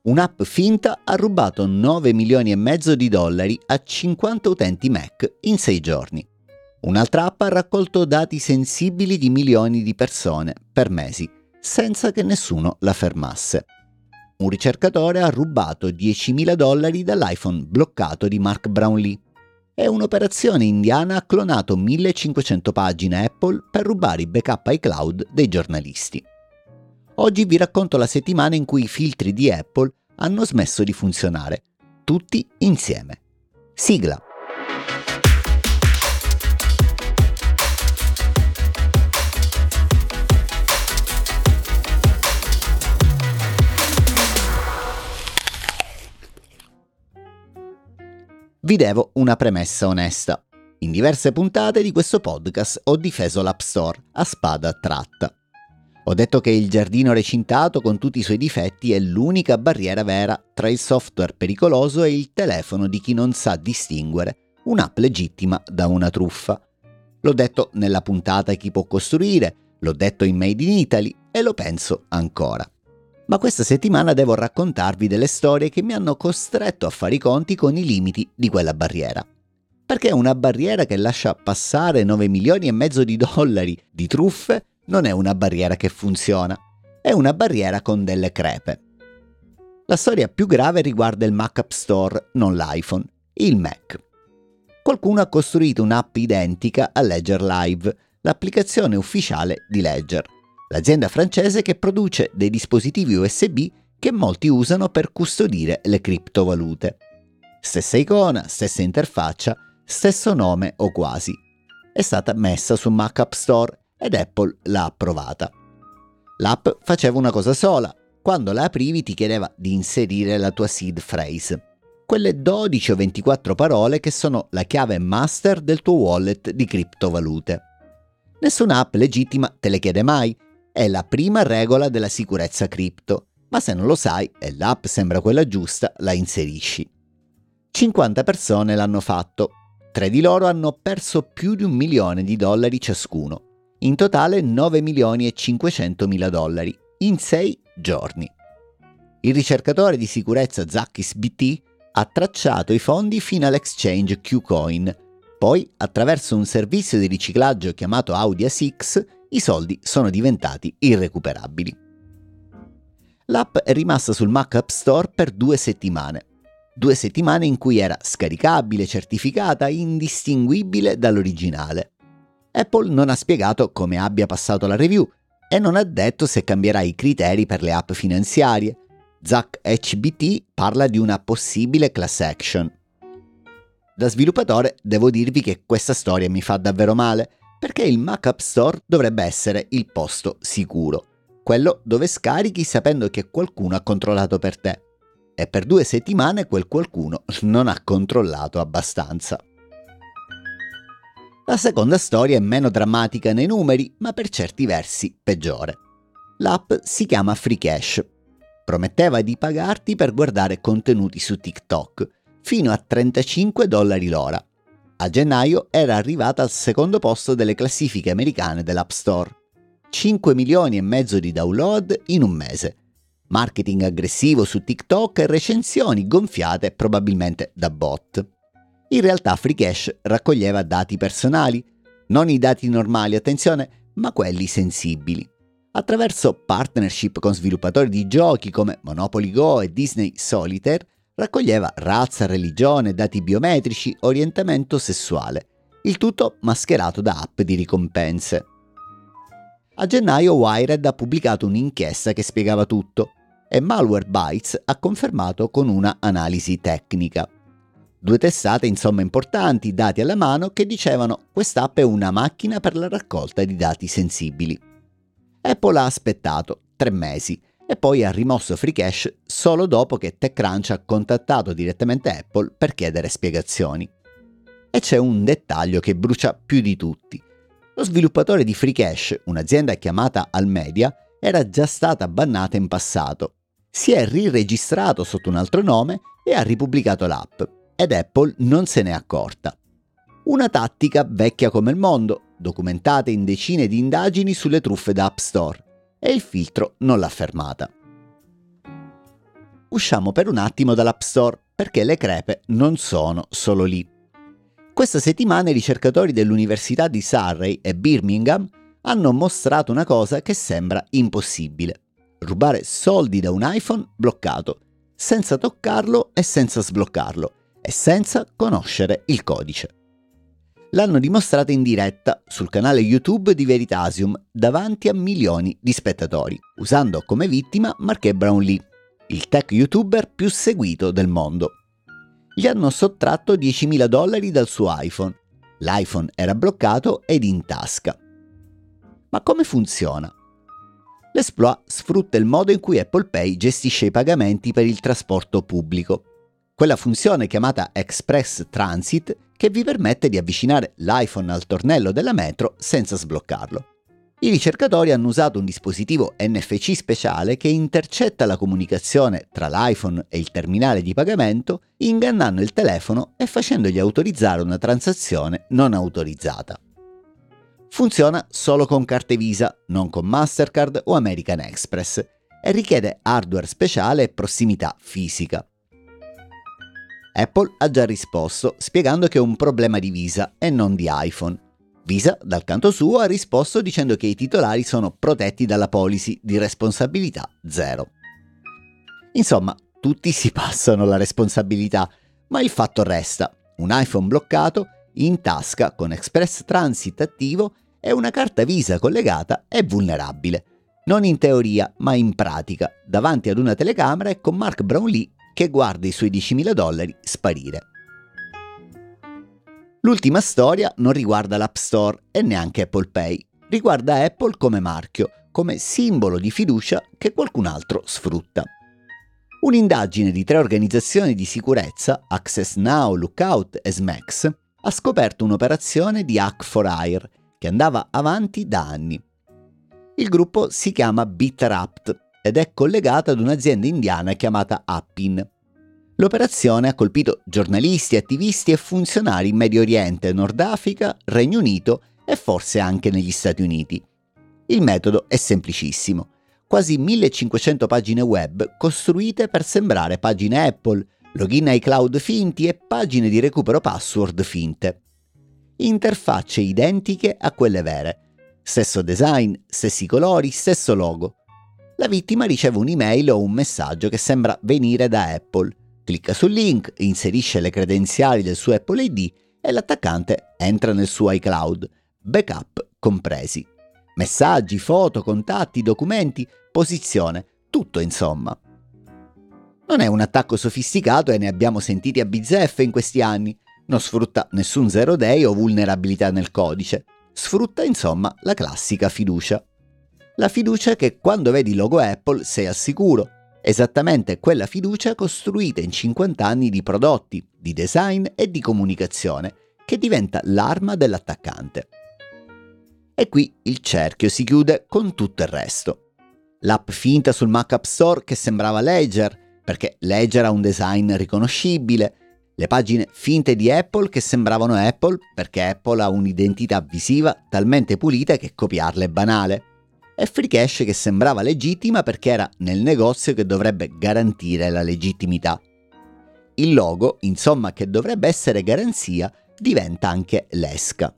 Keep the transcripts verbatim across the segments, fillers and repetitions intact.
Un'app finta ha rubato nove milioni e mezzo di dollari a cinquanta utenti Mac in sei giorni. Un'altra app ha raccolto dati sensibili di milioni di persone per mesi, senza che nessuno la fermasse. Un ricercatore ha rubato diecimila dollari dall'iPhone bloccato di Mark Brownlee. E un'operazione indiana ha clonato millecinquecento pagine Apple per rubare i backup iCloud dei giornalisti. Oggi vi racconto la settimana in cui i filtri di Apple hanno smesso di funzionare, tutti insieme. Sigla. Vi devo una premessa onesta. In diverse puntate di questo podcast ho difeso l'App Store a spada tratta. Ho detto che il giardino recintato con tutti i suoi difetti è l'unica barriera vera tra il software pericoloso e il telefono di chi non sa distinguere un'app legittima da una truffa. L'ho detto nella puntata Chi può costruire, l'ho detto in Made in Italy e lo penso ancora. Ma questa settimana devo raccontarvi delle storie che mi hanno costretto a fare i conti con i limiti di quella barriera. Perché una barriera che lascia passare nove milioni e mezzo di dollari di truffe non è una barriera che funziona, è una barriera con delle crepe. La storia più grave riguarda il Mac App Store, non l'iPhone, il Mac. Qualcuno ha costruito un'app identica a Ledger Live, l'applicazione ufficiale di Ledger, l'azienda francese che produce dei dispositivi U S B che molti usano per custodire le criptovalute. Stessa icona, stessa interfaccia, stesso nome o quasi. È stata messa su Mac App Store ed Apple l'ha approvata. L'app faceva una cosa sola: quando la aprivi ti chiedeva di inserire la tua seed phrase, quelle dodici o ventiquattro parole che sono la chiave master del tuo wallet di criptovalute. Nessuna app legittima te le chiede mai, è la prima regola della sicurezza cripto, ma se non lo sai e l'app sembra quella giusta, la inserisci. cinquanta persone l'hanno fatto, tre di loro hanno perso più di un milione di dollari ciascuno. In totale nove milioni e cinquecentomila dollari, in sei giorni. Il ricercatore di sicurezza Zackis B T ha tracciato i fondi fino all'exchange KuCoin, poi attraverso un servizio di riciclaggio chiamato Audias X i soldi sono diventati irrecuperabili. L'app è rimasta sul Mac App Store per due settimane. Due settimane in cui era scaricabile, certificata, indistinguibile dall'originale. Apple non ha spiegato come abbia passato la review e non ha detto se cambierà i criteri per le app finanziarie. Zack H B T parla di una possibile class action. Da sviluppatore devo dirvi che questa storia mi fa davvero male, perché il Mac App Store dovrebbe essere il posto sicuro, quello dove scarichi sapendo che qualcuno ha controllato per te. E per due settimane quel qualcuno non ha controllato abbastanza. La seconda storia è meno drammatica nei numeri, ma per certi versi peggiore. L'app si chiama Freecash. Prometteva di pagarti per guardare contenuti su TikTok, fino a trentacinque dollari l'ora. A gennaio era arrivata al secondo posto delle classifiche americane dell'App Store. cinque milioni e mezzo di download in un mese. Marketing aggressivo su TikTok e recensioni gonfiate probabilmente da bot. In realtà Freecash raccoglieva dati personali, non i dati normali, attenzione, ma quelli sensibili. Attraverso partnership con sviluppatori di giochi come Monopoly Go e Disney Solitaire, raccoglieva razza, religione, dati biometrici, orientamento sessuale, il tutto mascherato da app di ricompense. A gennaio Wired ha pubblicato un'inchiesta che spiegava tutto e Malwarebytes ha confermato con una analisi tecnica. Due testate insomma importanti, dati alla mano, che dicevano quest'app è una macchina per la raccolta di dati sensibili. Apple ha aspettato tre mesi e poi ha rimosso Freecash solo dopo che TechCrunch ha contattato direttamente Apple per chiedere spiegazioni. E c'è un dettaglio che brucia più di tutti. Lo sviluppatore di Freecash, un'azienda chiamata Almedia, era già stata bannata in passato. Si è riregistrato sotto un altro nome e ha ripubblicato l'app. Ed Apple non se n'è accorta. Una tattica vecchia come il mondo, documentata in decine di indagini sulle truffe da App Store, e il filtro non l'ha fermata. usciamo per un attimo dall'App Store perché le crepe non sono solo lì. Questa settimana i ricercatori dell'Università di Surrey e Birmingham hanno mostrato una cosa che sembra impossibile: rubare soldi da un iPhone bloccato, senza toccarlo e senza sbloccarlo, e senza conoscere il codice. L'hanno dimostrato in diretta sul canale YouTube di Veritasium davanti a milioni di spettatori, usando come vittima Marques Brownlee, il tech youtuber più seguito del mondo. Gli hanno sottratto diecimila dollari dal suo iPhone. L'iPhone era bloccato ed in tasca. Ma come funziona? L'esploit sfrutta il modo in cui Apple Pay gestisce i pagamenti per il trasporto pubblico, quella funzione chiamata Express Transit che vi permette di avvicinare l'iPhone al tornello della metro senza sbloccarlo. I ricercatori hanno usato un dispositivo N F C speciale che intercetta la comunicazione tra l'iPhone e il terminale di pagamento, ingannando il telefono e facendogli autorizzare una transazione non autorizzata. Funziona solo con carte Visa, non con Mastercard o American Express, e richiede hardware speciale e prossimità fisica. Apple ha già risposto spiegando che è un problema di Visa e non di iPhone. Visa, dal canto suo, ha risposto dicendo che i titolari sono protetti dalla policy di responsabilità zero. Insomma, tutti si passano la responsabilità, ma il fatto resta: un iPhone bloccato, in tasca con Express Transit attivo e una carta Visa collegata è vulnerabile. Non in teoria, ma in pratica, davanti ad una telecamera e con Marques Brownlee che guarda i suoi diecimila dollari sparire. L'ultima storia non riguarda l'App Store e neanche Apple Pay, riguarda Apple come marchio, come simbolo di fiducia che qualcun altro sfrutta. Un'indagine di tre organizzazioni di sicurezza, Access Now, Lookout e Smax, ha scoperto un'operazione di Hack for Hire che andava avanti da anni. Il gruppo si chiama BitRapt ed è collegato ad un'azienda indiana chiamata Appin. L'operazione ha colpito giornalisti, attivisti e funzionari in Medio Oriente, Nord Africa, Regno Unito e forse anche negli Stati Uniti. Il metodo è semplicissimo: quasi millecinquecento pagine web costruite per sembrare pagine Apple, login iCloud finti e pagine di recupero password finte. Interfacce identiche a quelle vere. Stesso design, stessi colori, stesso logo. La vittima riceve un'email o un messaggio che sembra venire da Apple. Clicca sul link, inserisce le credenziali del suo Apple I D e l'attaccante entra nel suo iCloud, backup compresi. Messaggi, foto, contatti, documenti, posizione, tutto insomma. Non è un attacco sofisticato e ne abbiamo sentiti a bizzeffe in questi anni. Non sfrutta nessun zero day o vulnerabilità nel codice. Sfrutta insomma la classica fiducia. La fiducia che quando vedi il logo Apple sei al sicuro. Esattamente quella fiducia costruita in cinquanta anni di prodotti, di design e di comunicazione, che diventa l'arma dell'attaccante. E qui il cerchio si chiude con tutto il resto. L'app finta sul Mac App Store che sembrava Ledger, perché Ledger ha un design riconoscibile, le pagine finte di Apple che sembravano Apple perché Apple ha un'identità visiva talmente pulita che copiarla è banale, e Freecash che sembrava legittima perché era nel negozio che dovrebbe garantire la legittimità. Il logo, insomma, che dovrebbe essere garanzia, diventa anche l'esca.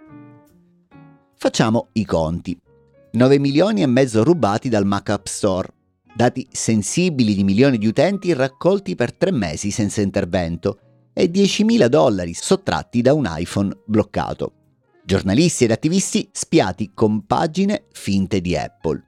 Facciamo i conti. nove milioni e mezzo rubati dal Mac App Store, dati sensibili di milioni di utenti raccolti per tre mesi senza intervento e diecimila dollari sottratti da un iPhone bloccato. Giornalisti ed attivisti spiati con pagine finte di Apple.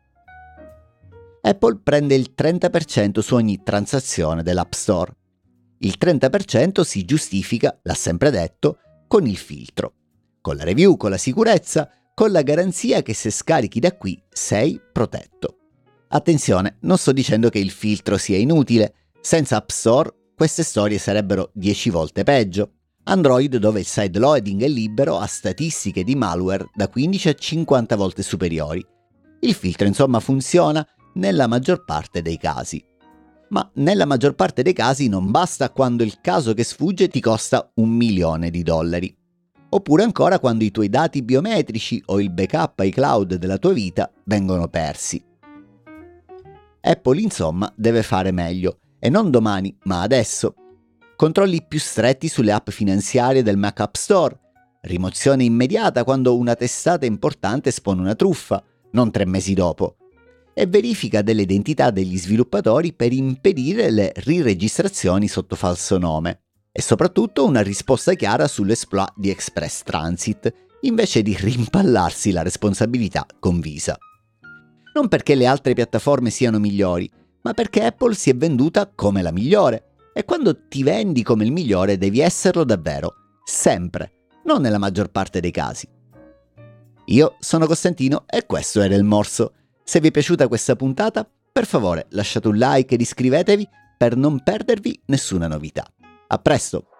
Apple prende il trenta per cento su ogni transazione dell'App Store. Il trenta per cento si giustifica, l'ha sempre detto, con il filtro, con la review, con la sicurezza, con la garanzia che se scarichi da qui sei protetto. Attenzione, non sto dicendo che il filtro sia inutile. Senza App Store queste storie sarebbero dieci volte peggio. Android, dove il sideloading è libero, ha statistiche di malware da quindici a cinquanta volte superiori. Il filtro insomma funziona nella maggior parte dei casi. Ma nella maggior parte dei casi non basta quando il caso che sfugge ti costa un milione di dollari. Oppure ancora quando i tuoi dati biometrici o il backup iCloud della tua vita vengono persi. Apple insomma deve fare meglio E non domani, ma adesso. Controlli più stretti sulle app finanziarie del Mac App Store. Rimozione immediata quando una testata importante espone una truffa, non tre mesi dopo. E verifica delle identità degli sviluppatori per impedire le riregistrazioni sotto falso nome. E soprattutto una risposta chiara sull'exploit di Express Transit, invece di rimpallarsi la responsabilità con Visa. Non perché le altre piattaforme siano migliori, ma perché Apple si è venduta come la migliore. E quando ti vendi come il migliore devi esserlo davvero, sempre, non nella maggior parte dei casi. Io sono Costantino e questo era Il Morso. Se vi è piaciuta questa puntata, per favore lasciate un like ed iscrivetevi per non perdervi nessuna novità. A presto!